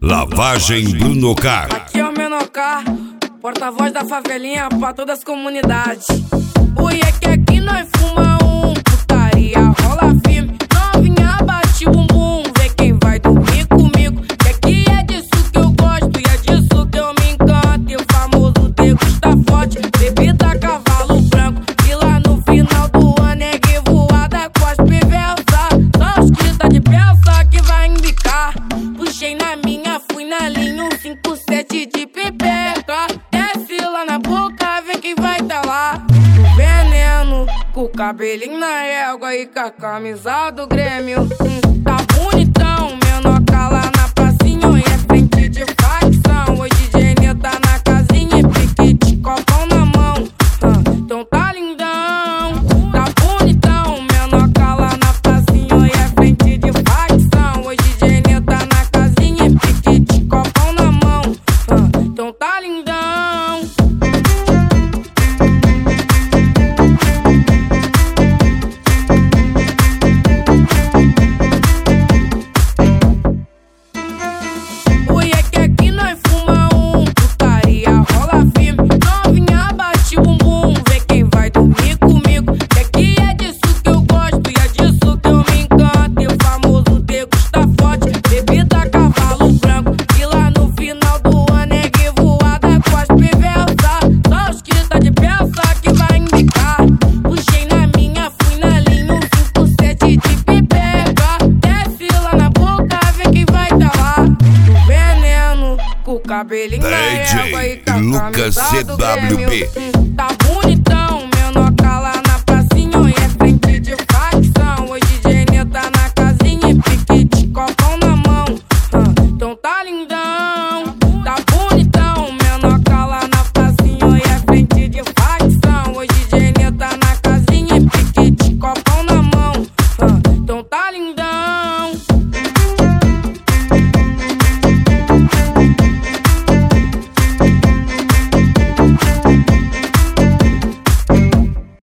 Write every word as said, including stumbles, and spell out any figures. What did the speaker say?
Lavagem Bruno Car. Aqui é o Menor, porta-voz da favelinha pra todas as comunidades. O I é que aqui nós fuma um, putaria rola firme. Novinha bate o bumbum, vê quem vai dormir comigo. Que aqui é disso que eu gosto e é disso que eu me encanto. E o famoso degusta forte, bebida cavalo branco. E lá no final do ano é revoada com as perversas. Só os que tá de peça que vai embicar. Puxei na minha, fui na linha, um cinco sete de pepeca. Desce lá na boca, vê quem vai tá lá. O veneno, com o cabelinho na régua e com a camisa do Grêmio. Hum, tá bonitão, Menor lá na pracinha e é frente de facção. Hoje D J tá na casinha e piquete, copão na mão. Hum, então tá lindão, tá bonitão, Menor lá na pracinha e é frente de facção. Hoje D J tá na casinha e piquete, copão na mão. Hum, então tá lindão. Cabelinho na régua e com a D J Lucas camisa do C W B. Grêmio. Tá bom.